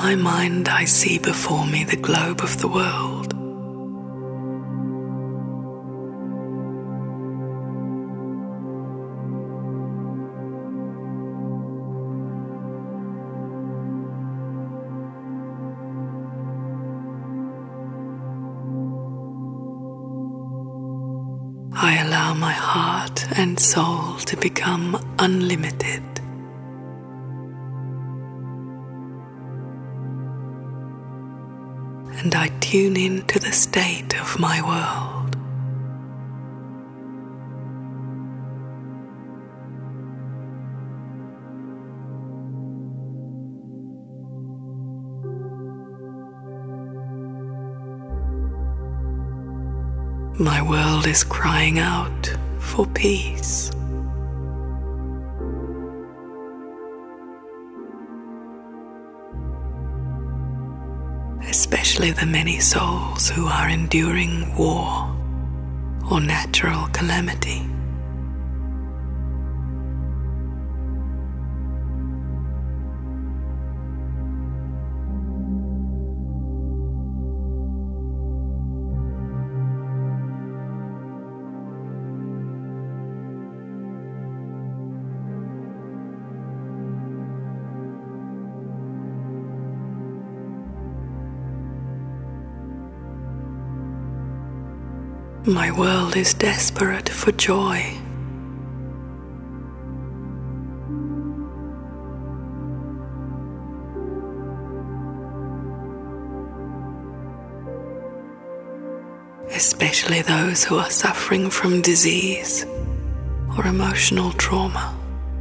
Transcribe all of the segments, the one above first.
my mind I see before me the globe of the world. I allow my heart and soul to become unlimited. And I tune into the state of my world. My world is crying out for peace. Especially the many souls who are enduring war or natural calamity. My world is desperate for joy. Especially those who are suffering from disease or emotional trauma.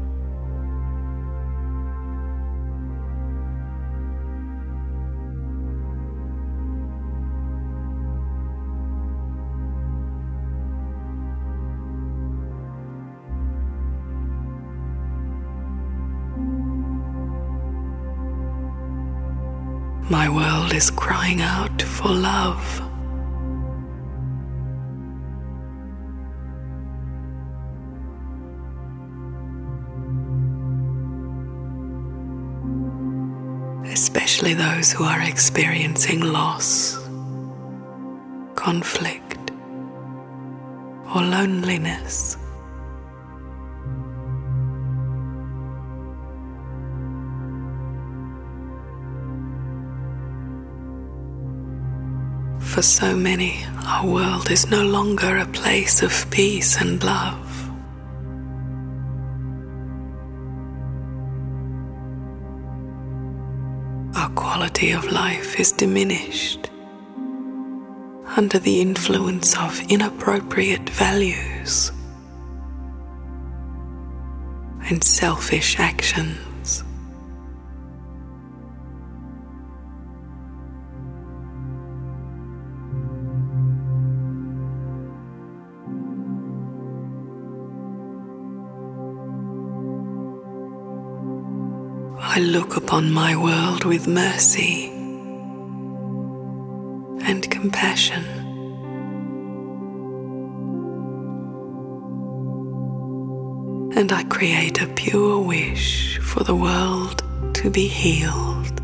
My world is crying out for love. Especially those who are experiencing loss, conflict, or loneliness. For so many, our world is no longer a place of peace and love. Our quality of life is diminished under the influence of inappropriate values and selfish actions. I look upon my world with mercy and compassion. And I create a pure wish for the world to be healed.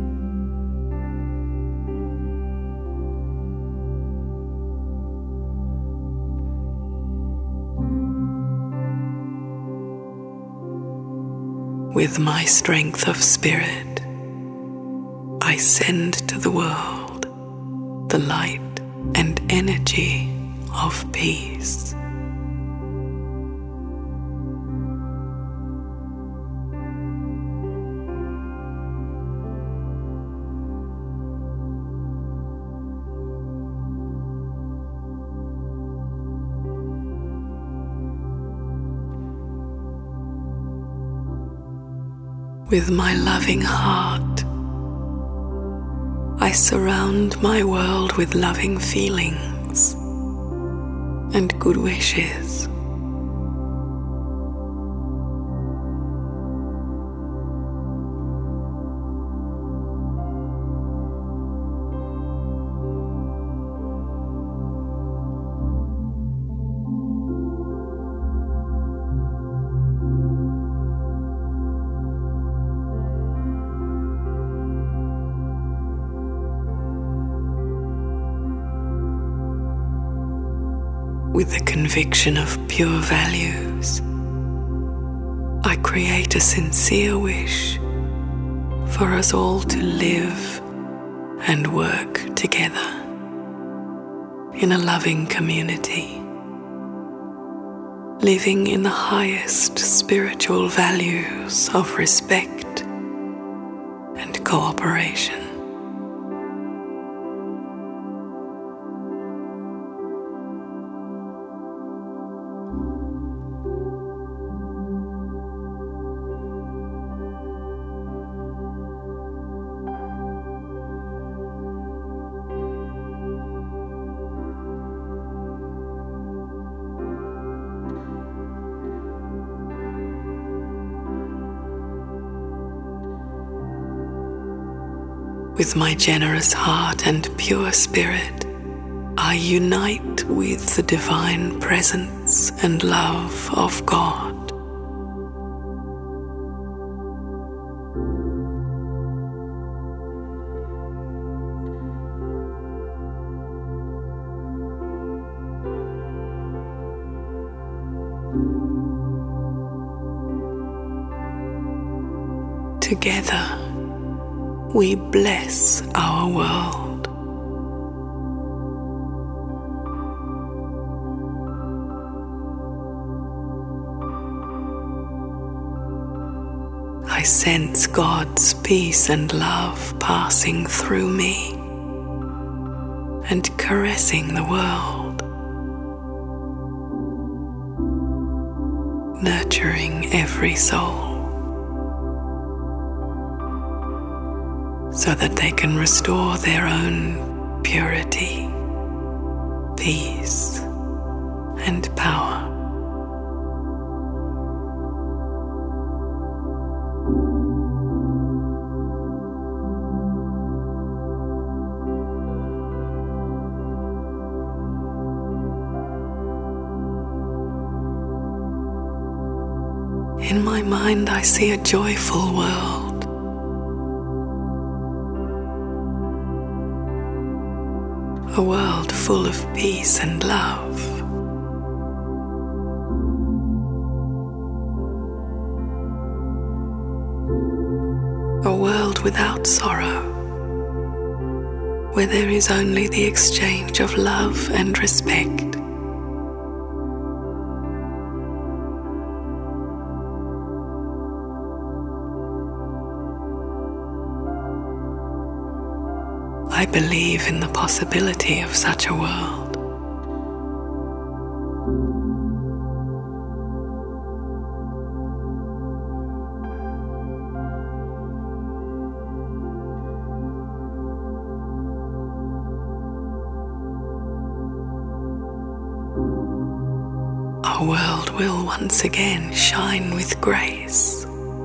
With my strength of spirit, I send to the world the light and energy of peace. With my loving heart, I surround my world with loving feelings and good wishes. With the conviction of pure values, I create a sincere wish for us all to live and work together in a loving community, living in the highest spiritual values of respect and cooperation. With my generous heart and pure spirit, I unite with the divine presence and love of God. Together, we bless our world. I sense God's peace and love passing through me and caressing the world, nurturing every soul, so that they can restore their own purity, peace, and power. In my mind, I see a joyful world. A world full of peace and love. A world without sorrow, where there is only the exchange of love and respect. I believe in the possibility of such a world. Our world will once again shine with grace.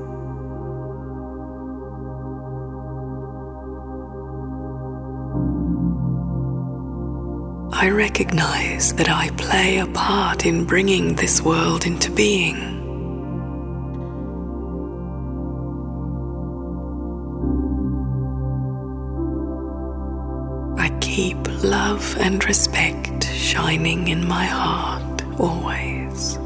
I recognize that I play a part in bringing this world into being. I keep love and respect shining in my heart always.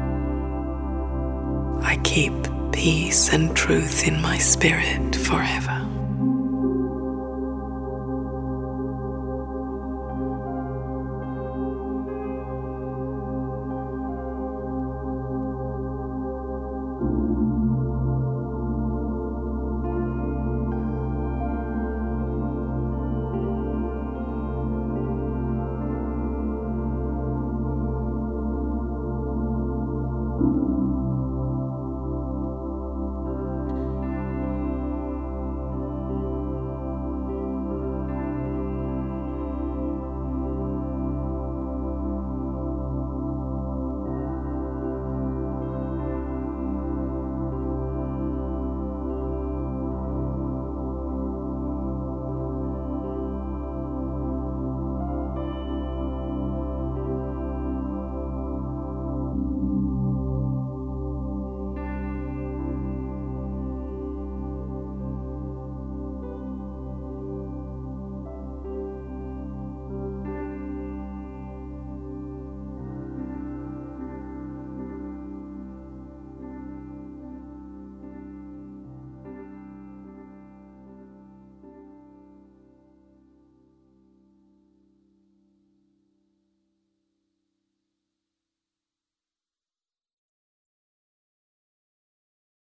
I keep peace and truth in my spirit forever.